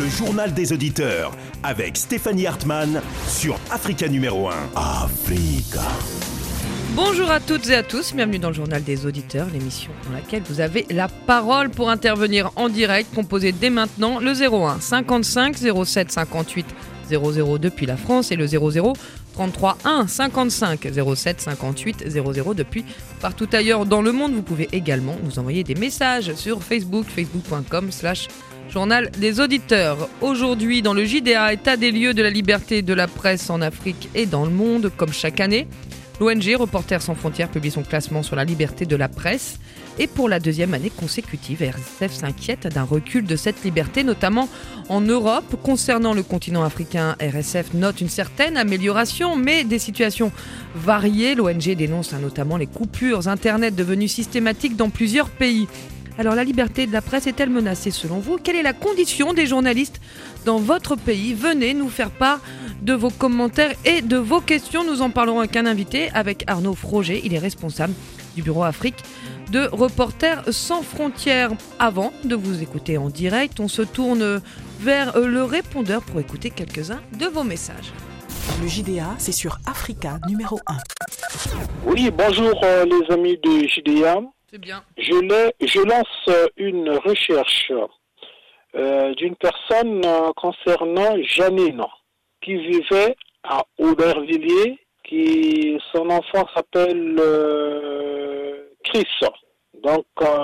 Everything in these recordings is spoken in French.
journal des auditeurs avec Stéphanie Hartmann sur Africa numéro 1. Africa. Bonjour à toutes et à tous, bienvenue dans le journal des auditeurs, l'émission dans laquelle vous avez la parole pour intervenir en direct. Composez dès maintenant le 01 55 07 58 00 depuis la France et le 00 33 1 55 07 58 00 depuis partout ailleurs dans le monde. Vous pouvez également nous envoyer des messages sur Facebook, facebook.com/journal des auditeurs. Aujourd'hui, dans le JDA, état des lieux de la liberté de la presse en Afrique et dans le monde, comme chaque année, l'ONG Reporters sans frontières publie son classement sur la liberté de la presse. Et pour la deuxième année consécutive, RSF s'inquiète d'un recul de cette liberté, notamment en Europe. Concernant le continent africain, RSF note une certaine amélioration, mais des situations variées. L'ONG dénonce notamment les coupures Internet devenues systématiques dans plusieurs pays. Alors la liberté de la presse est-elle menacée selon vous ? Quelle est la condition des journalistes dans votre pays ? Venez nous faire part de vos commentaires et de vos questions. Nous en parlerons avec un invité, avec Arnaud Froger. Il est responsable du bureau Afrique de Reporters sans frontières. Avant de vous écouter en direct, on se tourne vers le répondeur pour écouter quelques-uns de vos messages. Le JDA, c'est sur Africa numéro 1. Oui, bonjour les amis de JDA. C'est bien. Je lance une recherche d'une personne concernant Janine, qui vivait à Aubervilliers, son enfant s'appelle Chris. Donc,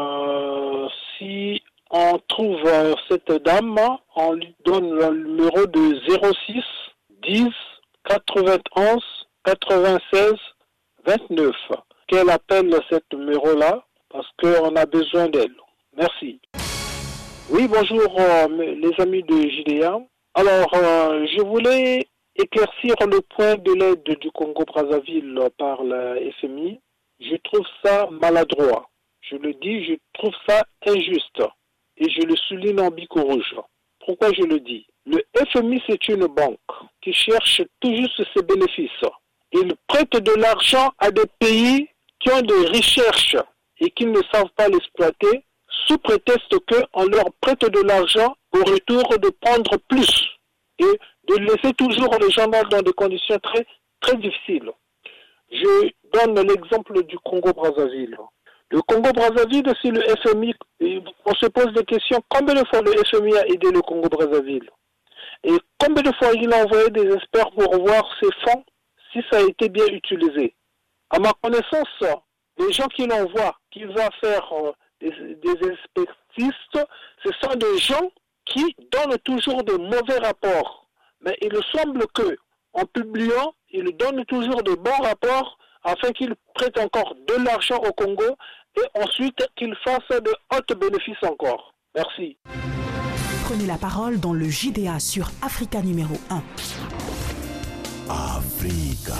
si on trouve cette dame, on lui donne le numéro de 06 10 91 96 29. Qu'elle appelle ce numéro-là, parce qu'on a besoin d'elle. Merci. Oui, bonjour les amis de JDA. Alors, je voulais éclaircir le point de l'aide du Congo-Brazzaville par la FMI. Je trouve ça maladroit. Je le dis, je trouve ça injuste. Et je le souligne en bico rouge. Pourquoi je le dis ? Le FMI, c'est une banque qui cherche tout juste ses bénéfices. Il prête de l'argent à des pays qui ont des recherches et qui ne savent pas l'exploiter, sous prétexte qu'on leur prête de l'argent au retour de prendre plus et de laisser toujours les gens dans des conditions très, très difficiles. Je donne l'exemple du Congo-Brazzaville. Le Congo-Brazzaville, si le FMI, on se pose des questions, combien de fois le FMI a aidé le Congo-Brazzaville ? Et combien de fois il a envoyé des experts pour voir ces fonds, si ça a été bien utilisé ? À ma connaissance, les gens qui l'envoient, qui vont faire des expertistes, ce sont des gens qui donnent toujours de mauvais rapports. Mais il semble que, en publiant, ils donnent toujours de bons rapports afin qu'ils prêtent encore de l'argent au Congo et ensuite qu'ils fassent de hauts bénéfices encore. Merci. Prenez la parole dans le JDA sur Africa numéro 1. Africa.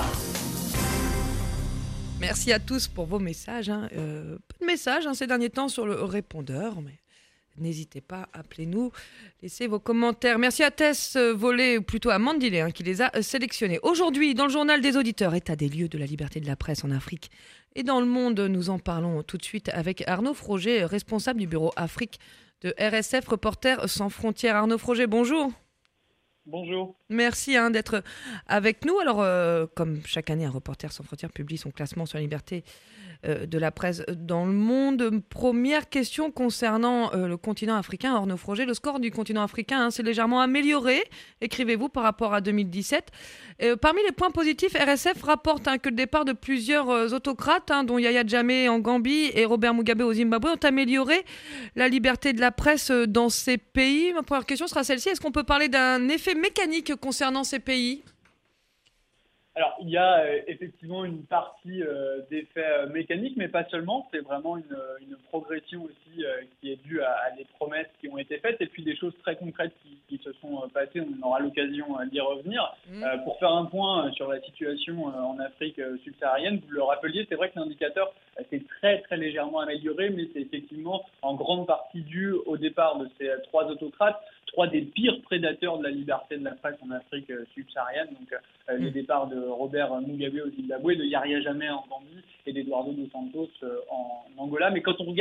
Merci à tous pour vos messages. Peu de messages ces derniers temps sur le répondeur, mais n'hésitez pas, appelez-nous, laissez vos commentaires. Merci à Tess Volé, ou plutôt à Mandilé, qui les a sélectionnés. Aujourd'hui, dans le journal des auditeurs, état des lieux de la liberté de la presse en Afrique et dans le monde, nous en parlons tout de suite avec Arnaud Froger, responsable du bureau Afrique de RSF Reporters sans frontières. Arnaud Froger, bonjour. Bonjour. Merci d'être avec nous. Alors, comme chaque année, un Reporters sans frontières publie son classement sur la liberté de la presse dans le monde. Première question concernant le continent africain. Arnaud Froger, le score du continent africain s'est légèrement amélioré, écrivez-vous, par rapport à 2017. Parmi les points positifs, RSF rapporte que le départ de plusieurs autocrates, dont Yahya Jammeh en Gambie et Robert Mugabe au Zimbabwe, ont amélioré la liberté de la presse dans ces pays. Ma première question sera celle-ci. Est-ce qu'on peut parler d'un effet mécanique concernant ces pays ? Alors, il y a effectivement une partie d'effets mécaniques, mais pas seulement. C'est vraiment une progression aussi qui est due à des promesses qui ont été faites et puis des choses très concrètes qui se sont passées. On aura l'occasion d'y revenir. Pour faire un point sur la situation en Afrique subsaharienne, vous le rappeliez, c'est vrai que l'indicateur s'est très très légèrement amélioré, mais c'est effectivement en grande partie dû au départ de ces trois autocrates, trois des pires prédateurs de la liberté de la presse en Afrique subsaharienne. Donc, le départ de Robert Mugabe au Zimbabwe, de Yahya Jammeh en Gambie et d'Eduardo dos Santos en Angola. Mais quand on regarde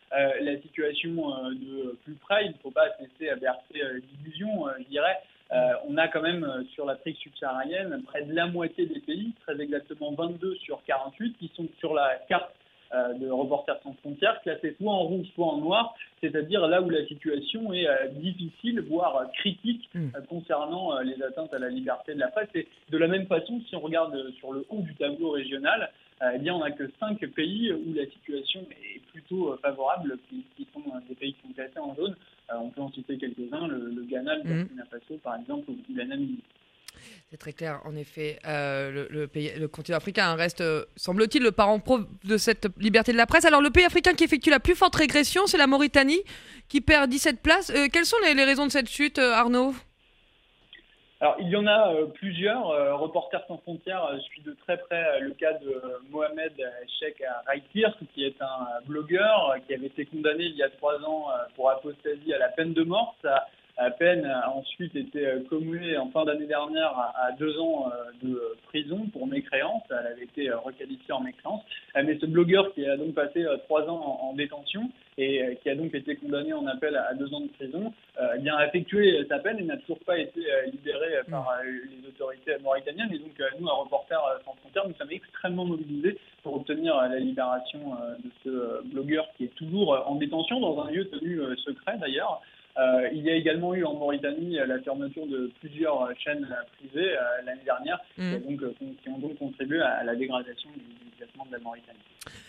la situation de plus près. Il ne faut pas se laisser bercer d'illusions, je dirais. On a quand même sur l'Afrique subsaharienne près de la moitié des pays, très exactement 22 sur 48, qui sont sur la carte de Reporters sans frontières, classés soit en rouge, soit en noir, c'est-à-dire là où la situation est difficile, voire critique, concernant les atteintes à la liberté de la presse. Et de la même façon, si on regarde sur le haut du tableau régional, eh bien, on n'a que 5 pays où la situation est plutôt favorable, qui sont des pays qui sont classés en jaune. On peut en citer quelques-uns, le Ghana, le Burkina Faso, par exemple, ou la Namibie. C'est très clair, en effet. Le continent africain reste, semble-t-il, le parent pauvre de cette liberté de la presse. Alors, le pays africain qui effectue la plus forte régression, c'est la Mauritanie, qui perd 17 places. Quelles sont les raisons de cette chute, Arnaud ? Alors, il y en a plusieurs. Reporters sans frontières suit de très près le cas de Mohamed Cheikh Raïkir, qui est un blogueur qui avait été condamné il y a 3 ans pour apostasie à la peine de mort. Sa peine a ensuite été commuée en fin d'année dernière à 2 ans de prison pour mécréance. Elle avait été requalifiée en mécréance. Mais ce blogueur qui a donc passé 3 ans en détention et qui a donc été condamné en appel à 2 ans de prison, a effectué sa peine et n'a toujours pas été libéré par les autorités mauritaniennes. Et donc nous, à Reporters sans frontières, nous sommes extrêmement mobilisés pour obtenir la libération de ce blogueur qui est toujours en détention dans un lieu tenu secret d'ailleurs. Il y a également eu en Mauritanie la fermeture de plusieurs chaînes privées l'année dernière qui ont donc contribué à la dégradation du classement de la Mauritanie.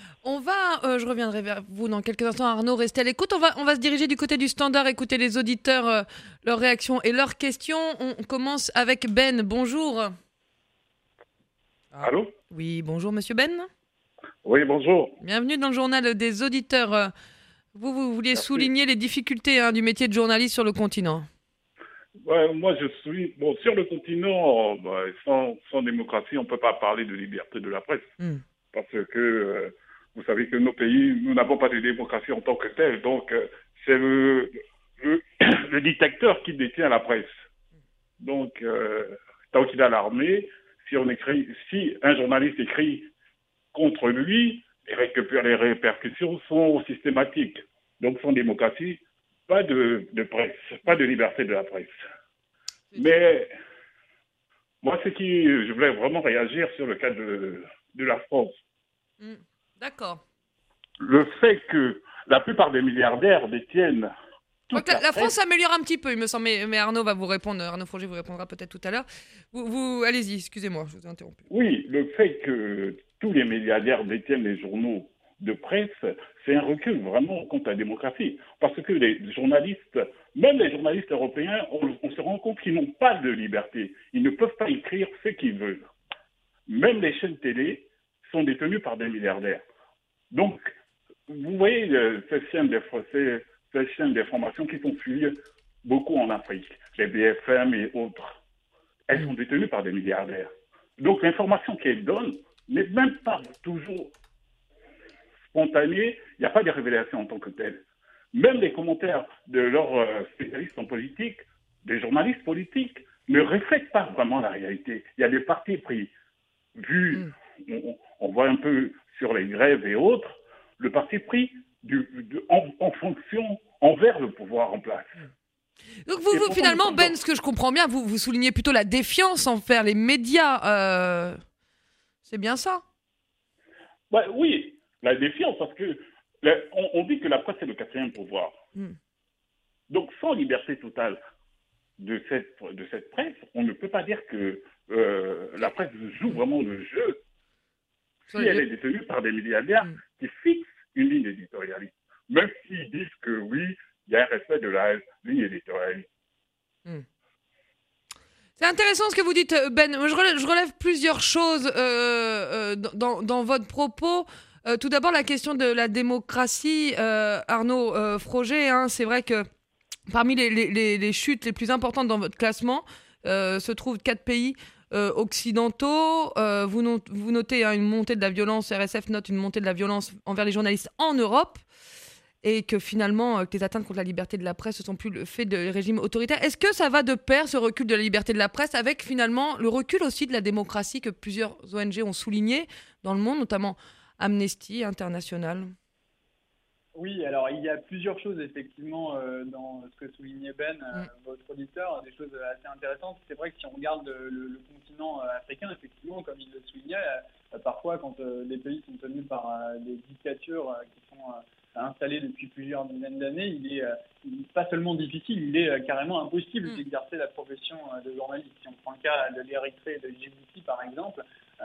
Je reviendrai vers vous dans quelques instants, Arnaud, restez à l'écoute. On va se diriger du côté du standard, écouter les auditeurs, leurs réactions et leurs questions. On commence avec Ben, bonjour. Allô ? Oui, bonjour Monsieur Ben. Oui, bonjour. Bienvenue dans le journal des auditeurs. Vous vouliez souligner les difficultés du métier de journaliste sur le continent. Ouais, moi, je suis... Bon, sur le continent, sans démocratie, on ne peut pas parler de liberté de la presse. Parce que, vous savez que nos pays, nous n'avons pas de démocratie en tant que telle. Donc, c'est le dictateur qui détient la presse. Donc, tant qu'il a l'armée, si un journaliste écrit contre lui, les répercussions sont systématiques. Donc, sans démocratie, pas de presse, pas de liberté de la presse. Mais moi, je voulais vraiment réagir sur le cas de la France. D'accord. Le fait que la plupart des milliardaires détiennent... Donc la France s'améliore un petit peu, il me semble, mais Arnaud va vous répondre. Arnaud Froger vous répondra peut-être tout à l'heure. Vous allez-y, excusez-moi, je vous ai interrompu. Oui, le fait que tous les milliardaires détiennent les journaux de presse, c'est un recul vraiment contre la démocratie. Parce que les journalistes, même les journalistes européens, on se rend compte qu'ils n'ont pas de liberté. Ils ne peuvent pas écrire ce qu'ils veulent. Même les chaînes télé sont détenues par des milliardaires. Donc, vous voyez ces chaînes d'information qui sont suivies beaucoup en Afrique, les BFM et autres, elles sont détenues par des milliardaires. Donc l'information qu'elles donnent n'est même pas toujours spontanée, il n'y a pas de révélation en tant que telle. Même les commentaires de leurs spécialistes en politique, des journalistes politiques, ne reflètent pas vraiment la réalité. Il y a des partis pris. On voit un peu sur les grèves et autres, le parti pris en fonction envers le pouvoir en place. Donc vous finalement, Ben, ce que je comprends bien, vous soulignez plutôt la défiance envers les médias. C'est bien ça ? Oui, la défiance, parce que on dit que la presse est le 4e pouvoir. Donc sans liberté totale de cette presse, on ne peut pas dire que la presse joue vraiment le jeu si elle est détenue par des milliardaires qui fixent une ligne éditorialiste. Même s'ils disent que oui, il y a un respect de la ligne éditorialiste. C'est intéressant ce que vous dites, Ben. Je relève plusieurs choses dans votre propos. Tout d'abord, la question de la démocratie. Arnaud Froger, c'est vrai que parmi les chutes les plus importantes dans votre classement se trouvent 4 pays occidentaux. Vous notez une montée de la violence, RSF note une montée de la violence envers les journalistes en Europe, et que finalement, que les atteintes contre la liberté de la presse ne sont plus le fait de régimes autoritaires. Est-ce que ça va de pair, ce recul de la liberté de la presse, avec finalement le recul aussi de la démocratie que plusieurs ONG ont souligné dans le monde, notamment Amnesty International ? Oui, alors il y a plusieurs choses effectivement dans ce que soulignait Ben, votre auditeur, des choses assez intéressantes. C'est vrai que si on regarde le continent africain, effectivement, comme il le soulignait, parfois quand les pays sont tenus par des dictatures qui sont installées depuis plusieurs dizaines d'années, il est pas seulement difficile, il est carrément impossible d'exercer la profession de journaliste. Si on prend le cas de l'Érythrée et de Djibouti par exemple,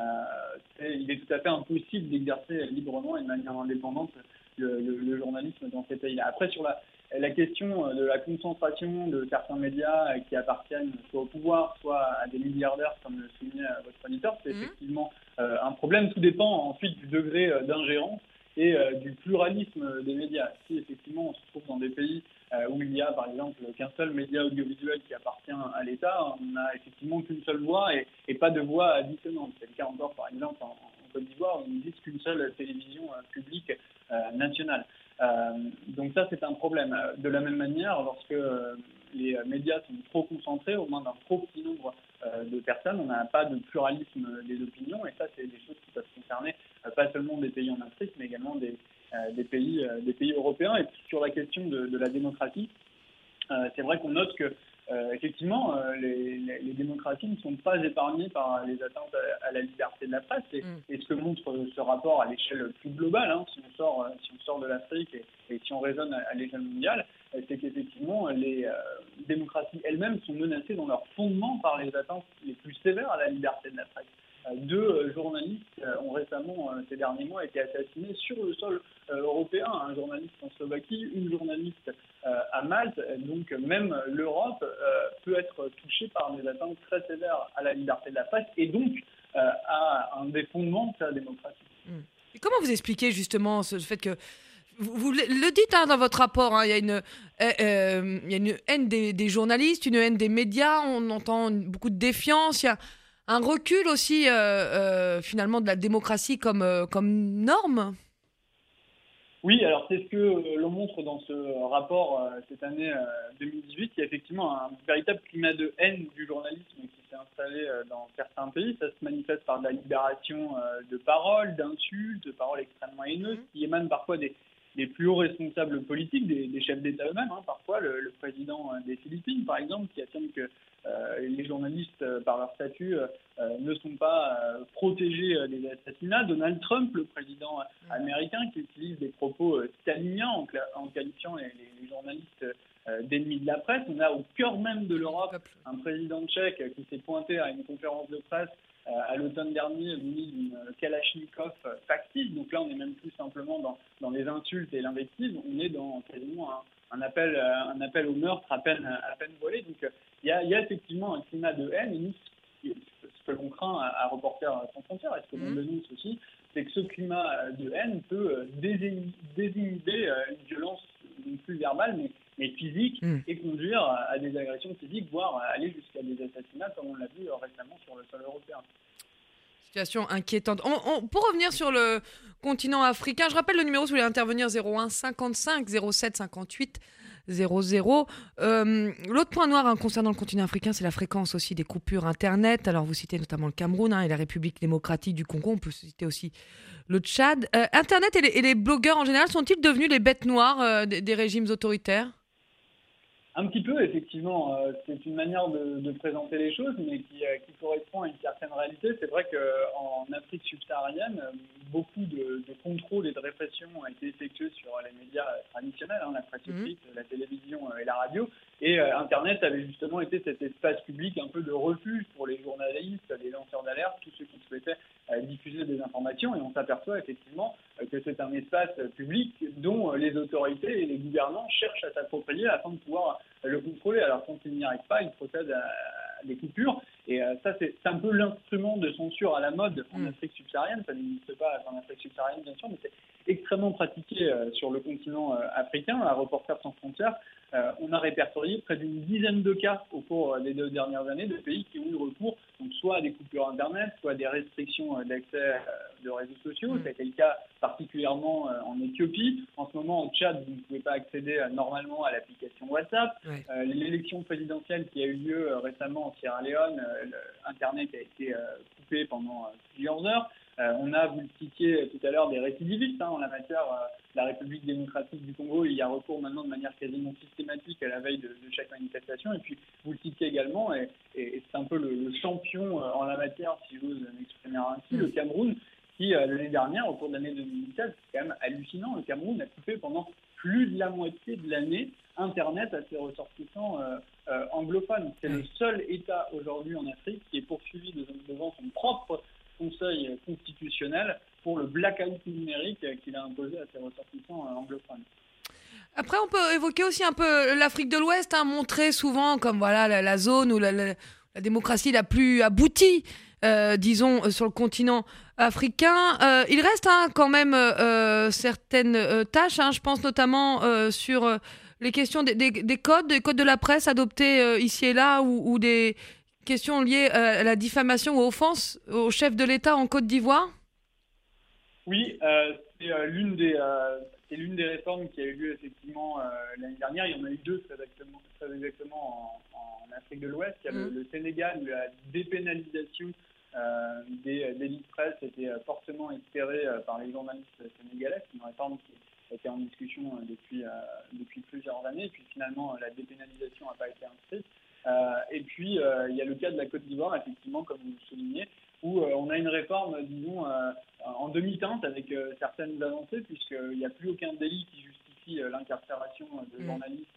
il est tout à fait impossible d'exercer librement et de manière indépendante le journalisme dans ces pays-là. Après, sur la question de la concentration de certains médias qui appartiennent soit au pouvoir, soit à des milliardaires, comme le soulignait votre auditeur, c'est effectivement un problème. Tout dépend ensuite du degré d'ingérence et du pluralisme des médias. Si effectivement on se trouve dans des pays où il y a par exemple qu'un seul média audiovisuel qui appartient à l'État, on n'a effectivement qu'une seule voix et pas de voix dissonante. C'est le cas encore par exemple en Côte d'Ivoire où il n'existe qu'une seule télévision publique nationale. Donc ça c'est un problème. De la même manière, lorsque les médias sont trop concentrés aux mains d'un trop petit nombre de personnes, on n'a pas de pluralisme des opinions et ça c'est des choses qui peuvent concerner pas seulement des pays en Afrique mais également des pays européens. Et sur la question de la démocratie, c'est vrai qu'on note que effectivement les démocraties ne sont pas épargnées par les atteintes à la liberté de la presse et ce que montre ce rapport à l'échelle plus globale, si on sort de l'Afrique et si on raisonne à l'échelle mondiale, c'est qu'effectivement les démocraties elles-mêmes sont menacées dans leur fondement par les atteintes les plus sévères à la liberté de la presse. 2 journalistes ont récemment, ces derniers mois, été assassinés sur le sol européen. Un journaliste en Slovaquie, une journaliste à Malte. Donc même l'Europe peut être touchée par des atteintes très sévères à la liberté de la presse et donc à un des fondements de sa démocratie. Et comment vous expliquez justement ce fait que vous le dites dans votre rapport, il y a une haine des journalistes, une haine des médias, on entend beaucoup de défiance, il y a un recul aussi finalement de la démocratie comme norme. Oui, alors c'est ce que l'on montre dans ce rapport cette année 2018. Il y a effectivement un véritable climat de haine du journalisme qui s'est installé dans certains pays. Ça se manifeste par de la libération de paroles, d'insultes, de paroles extrêmement haineuses qui émanent parfois des plus hauts responsables politiques, des chefs d'État eux-mêmes. Parfois, le président des Philippines, par exemple, qui affirme que les journalistes, par leur statut, ne sont pas protégés des assassinats. Donald Trump, le président américain, qui utilise des propos staliniens en qualifiant les journalistes d'ennemis de la presse. On a au cœur même de l'Europe un président tchèque qui s'est pointé à une conférence de presse à l'automne dernier, muni d'une Kalachnikov factice. Donc là, on n'est même plus simplement dans les insultes et l'invective, on est dans quasiment un appel au meurtre à peine voilé. Donc il y a effectivement un climat de haine. Et nous, ce que l'on craint à Reporters sans frontières, et ce que l'on dénonce aussi, c'est que ce climat de haine peut désinhiber une violence non plus verbale, mais physique, et conduire à des agressions physiques, voire aller jusqu'à des assassinats, comme on l'a vu récemment sur le sol européen. Situation inquiétante. Pour revenir sur le continent africain, je rappelle le numéro si vous voulez intervenir, 01 55 07 58 00. L'autre point noir concernant le continent africain, c'est la fréquence aussi des coupures Internet. Alors vous citez notamment le Cameroun et la République démocratique du Congo. On peut citer aussi le Tchad. Internet et les blogueurs en général sont-ils devenus les bêtes noires des régimes autoritaires ? Un petit peu, effectivement. C'est une manière de présenter les choses, mais qui correspond à une certaine réalité. C'est vrai qu'en Afrique subsaharienne, beaucoup de contrôles et de répression ont été effectués sur les médias traditionnels, la presse écrite, la télévision et la radio. Et Internet avait justement été cet espace public un peu de refuge pour les journalistes, les lanceurs d'alerte, tous ceux qui souhaitaient diffuser des informations. Et on s'aperçoit effectivement que c'est un espace public dont les autorités et les gouvernants cherchent à s'approprier afin de pouvoir le contrôler. Alors quand ils n'y arrivent pas, ils procèdent à des coupures. Et ça, c'est un peu l'instrument de censure à la mode en Afrique subsaharienne. Ça n'existe pas en Afrique subsaharienne, bien sûr, mais c'est extrêmement pratiqué sur le continent africain. À Reporters sans frontières, on a répertorié près d'une dizaine de cas au cours des 2 dernières années de pays qui ont eu recours donc soit à des coupures Internet, soit à des restrictions d'accès de réseaux sociaux. Ça a été le cas particulièrement en Éthiopie. En ce moment, en Tchad, vous ne pouvez pas accéder normalement à l'application WhatsApp. L'élection présidentielle qui a eu lieu récemment en Sierra Leone, Internet a été coupé pendant plusieurs heures. On a, vous le citiez tout à l'heure, des récidivistes en la matière la République démocratique du Congo, il y a recours maintenant de manière quasiment systématique à la veille de chaque manifestation. Et puis, vous le citez également, et c'est un peu le champion en la matière, si j'ose m'exprimer ainsi, le Cameroun, qui, l'année dernière, au cours de l'année 2017, c'est quand même hallucinant, le Cameroun a coupé pendant plus de la moitié de l'année Internet à ses ressortissants anglophones. C'est le seul État aujourd'hui en Afrique qui est poursuivi devant son propre Conseil constitutionnel pour le blackout numérique qu'il a imposé à ses ressortissants anglophones. Après, on peut évoquer aussi un peu l'Afrique de l'Ouest, montrée souvent comme voilà la zone où la démocratie la plus aboutie, disons, sur le continent africain. Il reste quand même certaines tâches. Je pense notamment sur les questions des codes de la presse adoptés ici et là, ou des questions liées à la diffamation ou offense au chef de l'État en Côte d'Ivoire. Oui, c'est l'une des réformes qui a eu lieu effectivement l'année dernière. Il y en a eu deux très exactement en Afrique de l'Ouest. Il y a le Sénégal, où la dépénalisation des délits de presse était fortement espérée par les journalistes sénégalais. C'est une réforme qui était en discussion depuis plusieurs années. Et puis finalement, la dépénalisation n'a pas été inscrite. Et puis, il y a le cas de la Côte d'Ivoire, effectivement, comme vous le soulignez, où on a une réforme, disons, en demi-teinte avec certaines avancées, puisqu'il n'y a plus aucun délit qui justifie l'incarcération de journalistes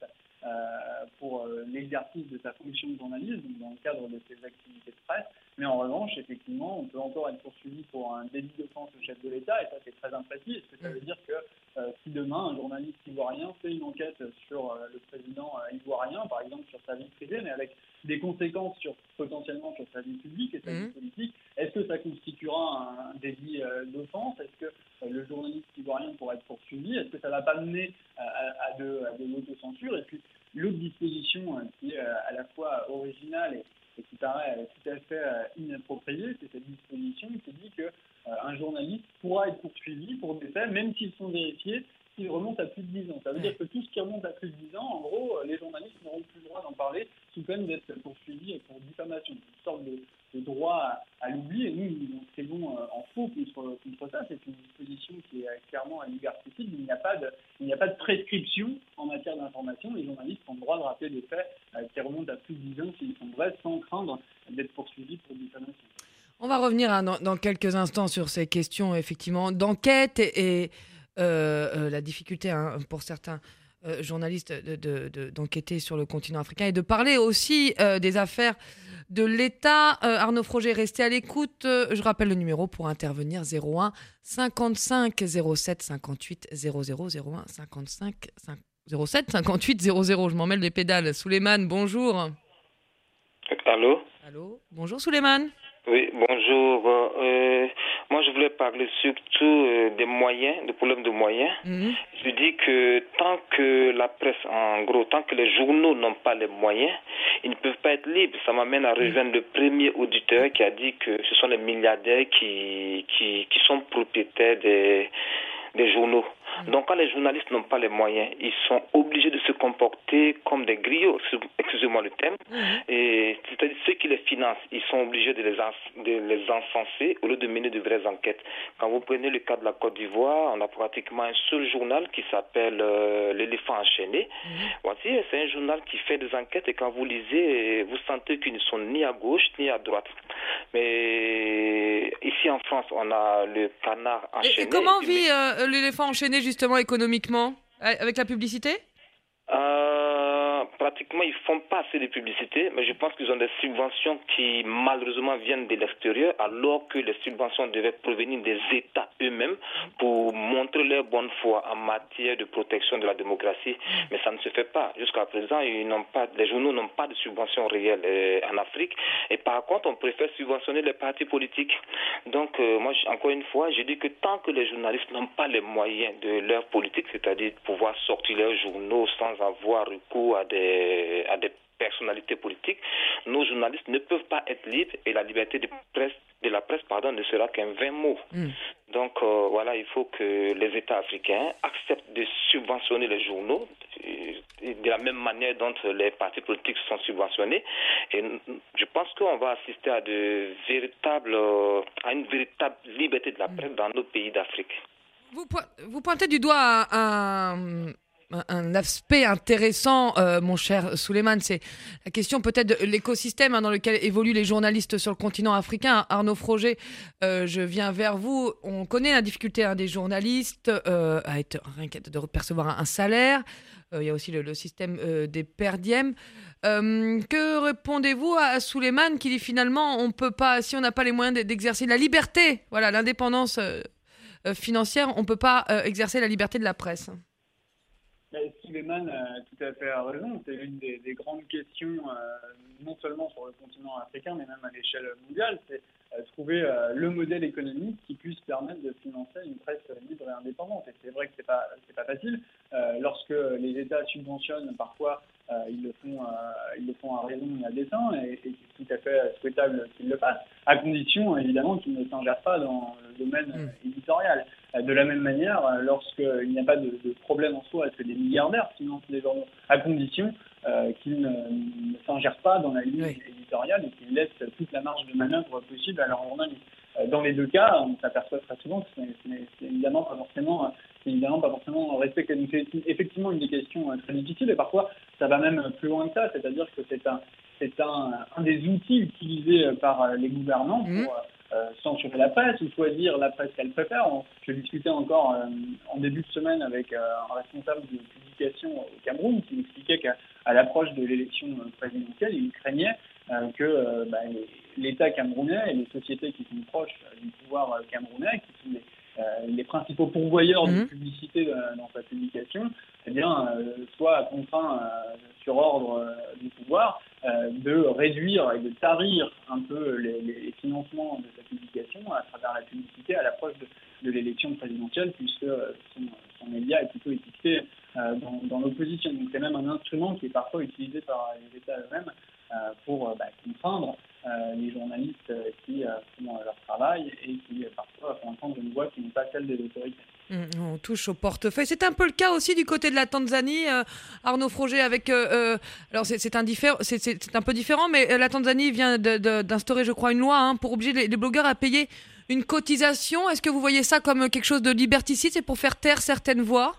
pour l'exercice de sa fonction de journaliste, donc dans le cadre de ses activités de presse. Mais en revanche, effectivement, on peut encore être poursuivi pour un délit d'offense au chef de l'État, et ça c'est très imprécis. Est-ce que ça veut dire que si demain un journaliste ivoirien fait une enquête sur le président ivoirien, par exemple sur sa vie privée, mais avec des conséquences potentiellement sur sa vie publique et sa vie politique, est-ce que ça constituera un délit d'offense? Est-ce que le journaliste ivoirien pourra être poursuivi? Est-ce que ça ne va pas mener à de l'autocensure? Et puis l'autre disposition qui est à la fois originale et qui paraît tout à fait inappropriée, c'est cette disposition qui dit qu'un journaliste pourra être poursuivi pour des faits, même s'ils sont vérifiés, s'ils remontent à plus de 10 ans. Ça veut dire que tout ce qui remonte à plus de 10 ans, en gros, les journalistes n'auront plus le droit d'en parler sous peine d'être poursuivis pour diffamation. C'est une sorte de droit à l'oubli, et nous inscrivons en faux contre ça. C'est une disposition qui est clairement liberticide. Il n'y a pas de prescription en matière d'information. Les journalistes ont le droit de rappeler des faits qui remontent à plus de 10 ans s'ils sont vrais, sans craindre d'être poursuivis pour diffamation. On va revenir dans quelques instants sur ces questions effectivement d'enquête et la difficulté pour certains journalistes d'enquêter sur le continent africain et de parler aussi des affaires de l'État. Arnaud Froger, restez à l'écoute. Je rappelle le numéro pour intervenir: 01 55 07 58 00 01 55 07 58 00. Je m'en mêle des pédales. Souleymane, bonjour. Allô, bonjour Souleymane. Oui, bonjour. Moi, je voulais parler surtout des moyens, des problèmes de moyens. Je dis que tant que la presse, en gros, tant que les journaux n'ont pas les moyens, ils ne peuvent pas être libres. Ça m'amène à rejoindre le premier auditeur qui a dit que ce sont les milliardaires qui sont propriétaires des journaux. Donc, quand les journalistes n'ont pas les moyens, ils sont obligés de se comporter comme des griots, excusez-moi le terme. Et c'est-à-dire ceux qui les financent, ils sont obligés de les encenser au lieu de mener de vraies enquêtes. Quand vous prenez le cas de la Côte d'Ivoire, on a pratiquement un seul journal qui s'appelle L'éléphant enchaîné. Voici, c'est un journal qui fait des enquêtes et quand vous lisez, vous sentez qu'ils ne sont ni à gauche ni à droite. Mais ici en France, on a le Canard enchaîné. Et comment vit l'éléphant enchaîné justement économiquement avec la publicité? Pratiquement, ils font pas assez de publicité, mais je pense qu'ils ont des subventions qui malheureusement viennent de l'extérieur, alors que les subventions devaient provenir des États eux-mêmes pour montrer leur bonne foi en matière de protection de la démocratie. Mais ça ne se fait pas. Jusqu'à présent, les journaux n'ont pas de subventions réelles en Afrique. Et par contre, on préfère subventionner les partis politiques. Donc, moi, encore une fois, je dis que tant que les journalistes n'ont pas les moyens de leur politique, c'est-à-dire pouvoir sortir leurs journaux sans avoir recours à des personnalités politiques, nos journalistes ne peuvent pas être libres et la liberté de la presse ne sera qu'un vain mot. Donc voilà, il faut que les États africains acceptent de subventionner les journaux de la même manière dont les partis politiques sont subventionnés. Et je pense qu'on va assister à une véritable liberté de la presse dans nos pays d'Afrique. Vous pointez du doigt un aspect intéressant, mon cher Souleymane, c'est la question peut-être de l'écosystème dans lequel évoluent les journalistes sur le continent africain. Arnaud Froger, je viens vers vous. On connaît la difficulté des journalistes de percevoir un salaire. Il y a aussi le système des per diem. Que répondez-vous à Souleymane qui dit finalement on peut pas, si on n'a pas les moyens d'exercer la liberté, voilà, l'indépendance financière, on ne peut pas exercer la liberté de la presse? Souleymane a tout à fait raison. C'est l'une des grandes questions, non seulement sur le continent africain, mais même à l'échelle mondiale. C'est trouver le modèle économique qui puisse permettre de financer une presse libre et indépendante. Et c'est vrai que c'est pas facile. Lorsque les États subventionnent, parfois ils le font à raison et à dessein, et c'est tout à fait souhaitable qu'ils le fassent, à condition évidemment qu'ils ne s'ingèrent pas dans le domaine éditorial. De la même manière, lorsqu'il n'y a pas de problème en soi, est-ce que des milliardaires financent les journaux, à condition qu'ils ne s'ingèrent pas dans la ligne éditoriale et qu'ils laissent toute la marge de manœuvre possible à leurs journalistes. Dans les deux cas, on s'aperçoit très souvent que c'est évidemment pas forcément respecté. Donc c'est effectivement une des questions très difficiles, et parfois ça va même plus loin que ça, c'est-à-dire que c'est un des outils utilisés par les gouvernants pour censurer la presse ou choisir la presse qu'elle préfère. Je discutais encore en début de semaine avec un responsable de publication au Cameroun qui m'expliquait qu'à l'approche de l'élection présidentielle, il craignait que l'État camerounais et les sociétés qui sont proches du pouvoir camerounais, qui sont les principaux pourvoyeurs de publicité dans sa publication, soient contraints sur ordre du pouvoir de réduire et de tarir un peu les financements de sa publication à travers la publicité à l'approche de l'élection présidentielle, puisque son média est plutôt étiqueté dans l'opposition. Donc c'est même un instrument qui est parfois utilisé par les États eux-mêmes pour contraindre les journalistes qui font leur travail et qui parfois font entendre une voix qui n'est pas celle des autorités. On touche au portefeuille. C'est un peu le cas aussi du côté de la Tanzanie, Arnaud Froger, avec... alors c'est un peu différent, mais la Tanzanie vient d'instaurer, je crois, une loi pour obliger les blogueurs à payer une cotisation. Est-ce que vous voyez ça comme quelque chose de liberticide? C'est pour faire taire certaines voix?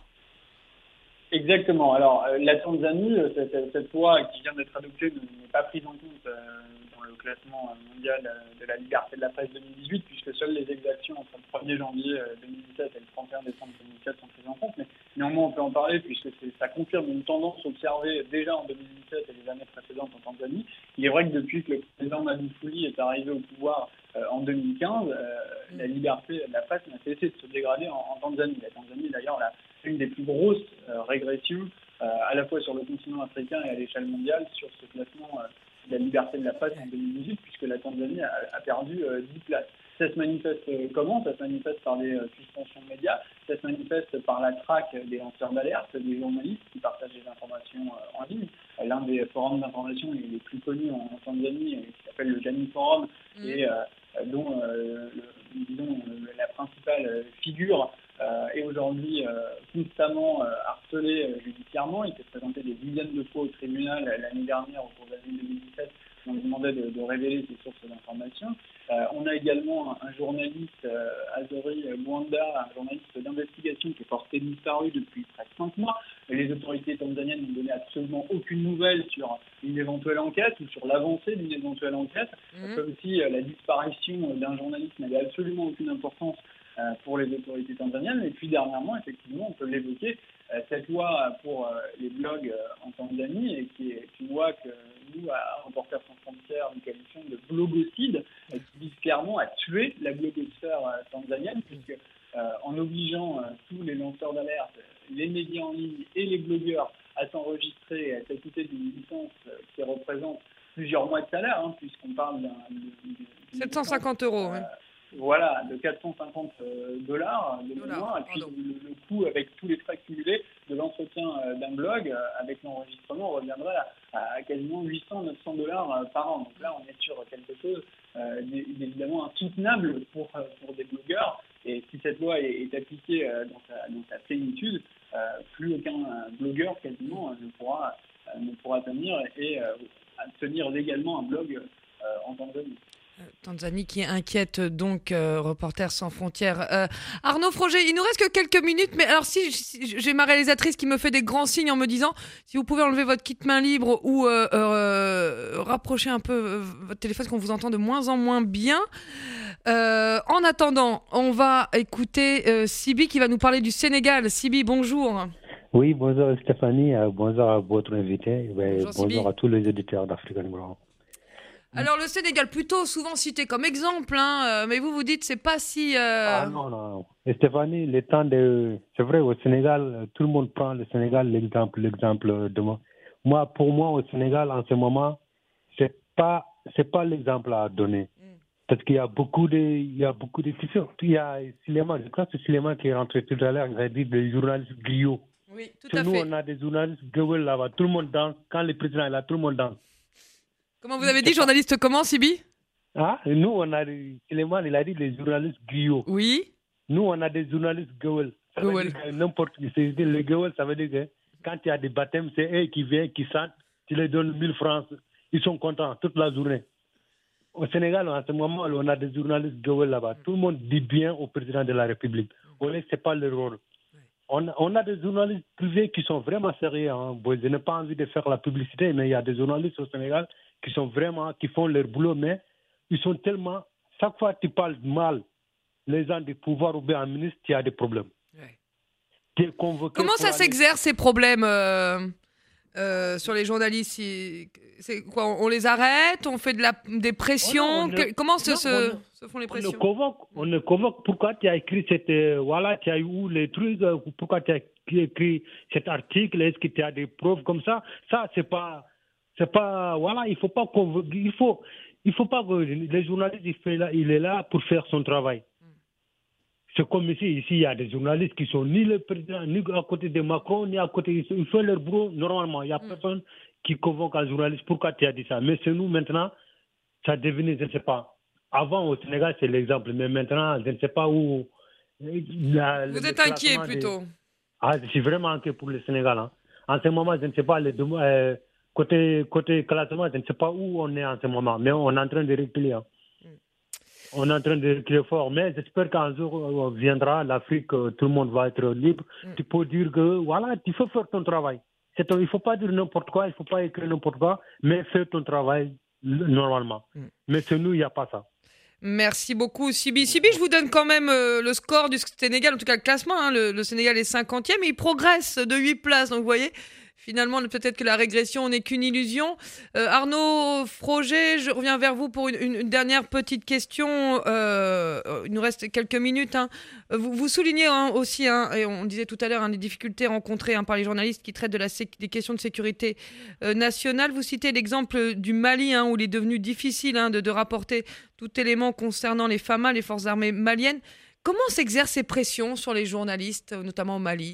Exactement. Alors, la Tanzanie, cette loi qui vient d'être adoptée n'est pas prise en compte dans le classement mondial de la liberté de la presse 2018, puisque seules les exactions entre le 1er janvier 2017 et le 31 décembre 2017 sont prises en compte. Mais néanmoins, on peut en parler, puisque ça confirme une tendance observée déjà en 2017 et les années précédentes en Tanzanie. Il est vrai que depuis que le président Magufuli est arrivé au pouvoir en 2015, la liberté de la presse n'a cessé de se dégrader en Tanzanie. La Tanzanie, d'ailleurs, une des plus grosses régressions, à la fois sur le continent africain et à l'échelle mondiale, sur ce classement de la liberté de la presse en 2018, puisque la Tanzanie a perdu 10 places. Ça se manifeste comment? Ça se manifeste par des suspensions de médias, ça se manifeste par la traque des lanceurs d'alerte, des journalistes qui partagent des informations en ligne. L'un des forums d'information les plus connus en Tanzanie, qui s'appelle le Jamii Forum, et dont la principale figure est aujourd'hui constamment harcelé judiciairement. Il s'est présenté des dizaines de fois au tribunal l'année dernière, au cours de l'année 2017. On lui demandait de révéler ses sources d'information. On a également un journaliste, Azori Mwanda, un journaliste d'investigation qui est porté disparu depuis près de 5 mois. Les autorités tanzaniennes n'ont donné absolument aucune nouvelle sur une éventuelle enquête ou sur l'avancée d'une éventuelle enquête, comme si la disparition d'un journaliste n'avait absolument aucune importance pour les autorités tanzaniennes. Et puis dernièrement, effectivement, on peut l'évoquer, cette loi pour les blogs en Tanzanie, et qui est une loi que nous, à Reporters sans frontières, nous qualifions de blogocide, qui vise clairement à tuer la blogosphère tanzanienne, puisque en obligeant tous les lanceurs d'alerte, les médias en ligne et les blogueurs à s'enregistrer et à s'acquitter d'une licence qui représente plusieurs mois de salaire, puisqu'on parle d'un 750 €. Voilà, de 450 $ de mémoire, et puis le coût avec tous les frais cumulés de l'entretien d'un blog avec l'enregistrement reviendrait à quasiment 800-900 $ par an. Donc là, on est sur quelque chose d'évidemment insoutenable pour des blogueurs, et si cette loi est appliquée dans sa plénitude, plus aucun blogueur quasiment ne pourra tenir légalement un blog en Tanzanie. Tanzanie qui inquiète donc Reporters sans frontières. Arnaud Froger, il nous reste que quelques minutes, mais alors si j'ai ma réalisatrice qui me fait des grands signes en me disant si vous pouvez enlever votre kit main libre ou rapprocher un peu votre téléphone parce qu'on vous entend de moins en moins bien. En attendant, on va écouter Sibi qui va nous parler du Sénégal. Sibi, bonjour. Oui, bonjour Stéphanie, bonjour à votre invité, bonjour à tous les éditeurs d'Africa Numéro 1. Alors le Sénégal, plutôt souvent cité comme exemple, mais vous dites c'est pas si... Non. Et Stéphanie, c'est vrai, au Sénégal, tout le monde prend le Sénégal, l'exemple de moi. Pour moi, au Sénégal, en ce moment, c'est pas l'exemple à donner. Parce qu'il y a beaucoup de questions. Il y a Suleiman, je crois que c'est Suleiman qui est rentré tout à l'heure, il a dit des journalistes griots. Oui, tout à fait. Nous, on a des journalistes gueules là-bas, tout le monde danse. Quand le président est là, tout le monde danse. Comment vous avez dit, journaliste comment, Sibi? Nous, on a Suleiman, il a dit des journalistes griots. Oui. Nous, on a des journalistes gueules. N'importe qui. Le gueule, ça veut dire que quand il y a des baptêmes, c'est eux qui viennent, qui chantent, tu les donnes 1000 francs. Ils sont contents toute la journée. Au Sénégal, en ce moment, on a des journalistes gueules là-bas. Tout le monde dit bien au président de la République. Ce n'est pas leur rôle. On a des journalistes privés qui sont vraiment sérieux. Je n'ai pas envie de faire la publicité, mais il y a des journalistes au Sénégal qui font leur boulot, mais ils sont tellement... Chaque fois que tu parles mal les gens du pouvoir ou bien un ministre, il y a des problèmes. Ouais. Comment ça s'exerce ces problèmes sur les journalistes? C'est quoi, on les arrête? On fait des pressions? Comment se font les pressions? On le convoque. Pourquoi tu as écrit tu as eu les trucs? Pourquoi tu as écrit cet article? Est-ce que tu as des preuves comme ça? Ça, c'est pas, il faut pas convoquer. Il faut pas que les journalistes, il est là pour faire son travail. C'est comme ici, il y a des journalistes qui sont ni le président, ni à côté de Macron, ni à côté. Ils font leur boulot normalement. Il n'y a personne qui convoque un journaliste. Pourquoi tu as dit ça? Mais c'est nous maintenant, ça devenait, je ne sais pas. Avant au Sénégal, c'est l'exemple. Mais maintenant, je ne sais pas où. Vous êtes inquiet plutôt? Je suis vraiment inquiet pour le Sénégal. En ce moment, je ne sais pas, côté classement, je ne sais pas où on est en ce moment. Mais on est en train de reculer. On est en train de reculer fort, mais j'espère qu'un jour viendra l'Afrique, tout le monde va être libre. Tu peux dire que, tu faut faire ton travail. Il ne faut pas dire n'importe quoi, il ne faut pas écrire n'importe quoi, mais faire ton travail normalement. Mais chez nous, il n'y a pas ça. Merci beaucoup, Sibi. Sibi, je vous donne quand même le score du Sénégal, en tout cas le classement. Le Sénégal est 50e et il progresse de 8 places. Donc, vous voyez, finalement, peut-être que la régression n'est qu'une illusion. Arnaud Froger, je reviens vers vous pour une dernière petite question. Il nous reste quelques minutes. Vous soulignez aussi, et on disait tout à l'heure, les difficultés rencontrées par les journalistes qui traitent des questions de sécurité nationale. Vous citez l'exemple du Mali, où il est devenu difficile de rapporter tout élément concernant les FAMA, les forces armées maliennes. Comment s'exercent ces pressions sur les journalistes, notamment au Mali ?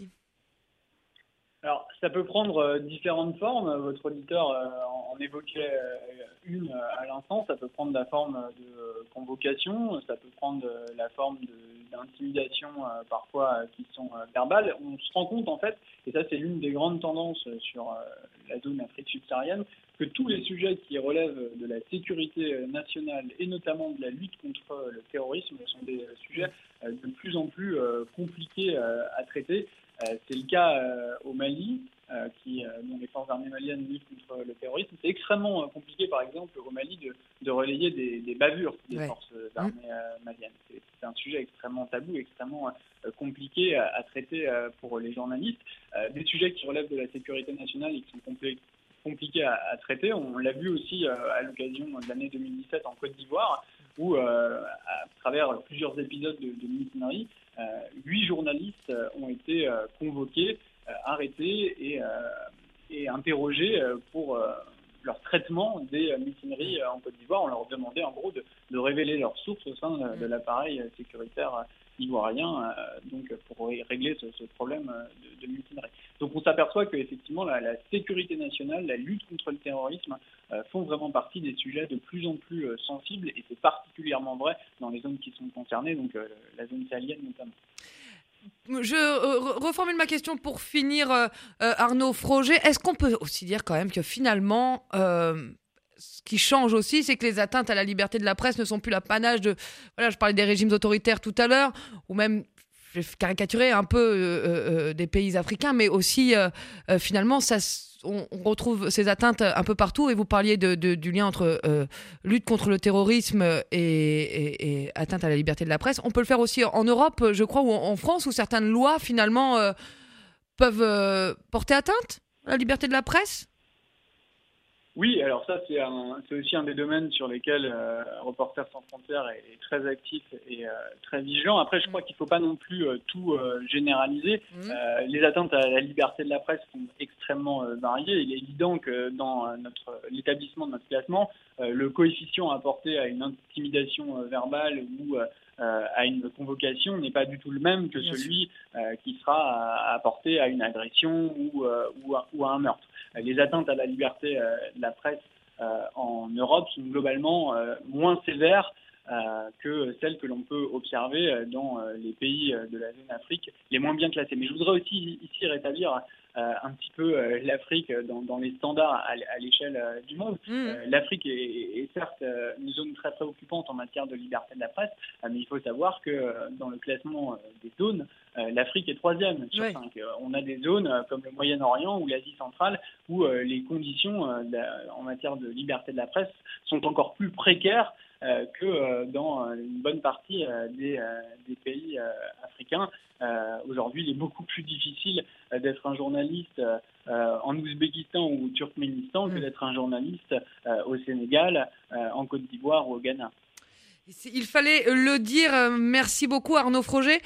Alors, ça peut prendre différentes formes. Votre auditeur en évoquait une à l'instant. Ça peut prendre la forme de convocation, ça peut prendre la forme d'intimidation parfois qui sont verbales. On se rend compte en fait, et ça c'est l'une des grandes tendances sur la zone Afrique subsaharienne, que tous les sujets qui relèvent de la sécurité nationale et notamment de la lutte contre le terrorisme sont des sujets de plus en plus compliqués à traiter. C'est le cas au Mali, dont les forces armées maliennes luttent contre le terrorisme. C'est extrêmement compliqué, par exemple, au Mali, de relayer des bavures des forces armées maliennes. C'est un sujet extrêmement tabou, extrêmement compliqué à traiter pour les journalistes. Des sujets qui relèvent de la sécurité nationale et qui sont compliqués à traiter. On l'a vu aussi à l'occasion de l'année 2017 en Côte d'Ivoire, où, à travers plusieurs épisodes de mutinerie, 8 journalistes ont été convoqués, arrêtés et interrogés pour leur traitement des mutineries en Côte d'Ivoire. On leur demandait en gros de révéler leurs sources au sein de l'appareil sécuritaire ivoirien, donc pour régler ce problème de mutinerie. Donc on s'aperçoit qu'effectivement la sécurité nationale, la lutte contre le terrorisme font vraiment partie des sujets de plus en plus sensibles, et c'est particulièrement vrai dans les zones qui sont concernées, donc la zone sahélienne notamment. Je reformule ma question pour finir, Arnaud Froger. Est-ce qu'on peut aussi dire quand même que finalement ce qui change aussi, c'est que les atteintes à la liberté de la presse ne sont plus l'apanage de... Voilà, je parlais des régimes autoritaires tout à l'heure, ou même, je vais caricaturer un peu des pays africains, mais aussi, finalement, on retrouve ces atteintes un peu partout. Et vous parliez du lien entre lutte contre le terrorisme et atteinte à la liberté de la presse. On peut le faire aussi en Europe, je crois, ou en France, où certaines lois, finalement, peuvent porter atteinte à la liberté de la presse. Oui, alors ça, c'est aussi un des domaines sur lesquels Reporters sans frontières est très actif et très vigilant. Après, je crois qu'il ne faut pas non plus tout généraliser. Les atteintes à la liberté de la presse sont extrêmement variées. Il est évident que dans l'établissement de notre classement, le coefficient apporté à une intimidation verbale ou à une convocation n'est pas du tout le même que celui qui sera apporté à une agression ou à un meurtre. Les atteintes à la liberté de la presse en Europe sont globalement moins sévères que celles que l'on peut observer dans les pays de la zone Afrique les moins bien classés. Mais je voudrais aussi ici rétablir un petit peu l'Afrique dans les standards à l'échelle du monde. L'Afrique est certes une zone très préoccupante en matière de liberté de la presse, mais il faut savoir que dans le classement des zones, l'Afrique est 3e sur 5. On a des zones comme le Moyen-Orient ou l'Asie centrale où les conditions en matière de liberté de la presse sont encore plus précaires que dans une bonne partie des pays africains. Aujourd'hui, il est beaucoup plus difficile d'être un journaliste en Ouzbékistan ou au Turkménistan que d'être un journaliste au Sénégal, en Côte d'Ivoire ou au Ghana. Il fallait le dire. Merci beaucoup Arnaud Froger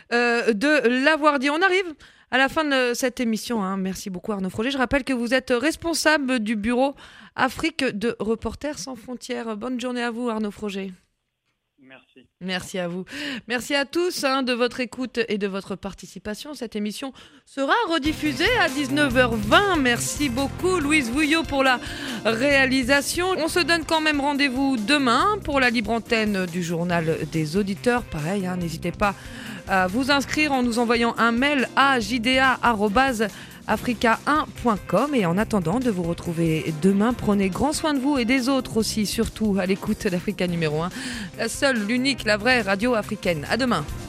de l'avoir dit. On arrive à la fin de cette émission. Merci beaucoup Arnaud Froger. Je rappelle que vous êtes responsable du bureau Afrique de Reporters sans frontières. Bonne journée à vous Arnaud Froger. Merci. Merci à vous. Merci à tous de votre écoute et de votre participation. Cette émission sera rediffusée à 19h20. Merci beaucoup Louise Vouillot pour la réalisation. On se donne quand même rendez-vous demain pour la libre antenne du journal des auditeurs. Pareil, n'hésitez pas à vous inscrire en nous envoyant un mail à jda@africa1.com. Et en attendant de vous retrouver demain, prenez grand soin de vous et des autres aussi, surtout à l'écoute d'Africa numéro 1, la seule, l'unique, la vraie radio africaine. À demain.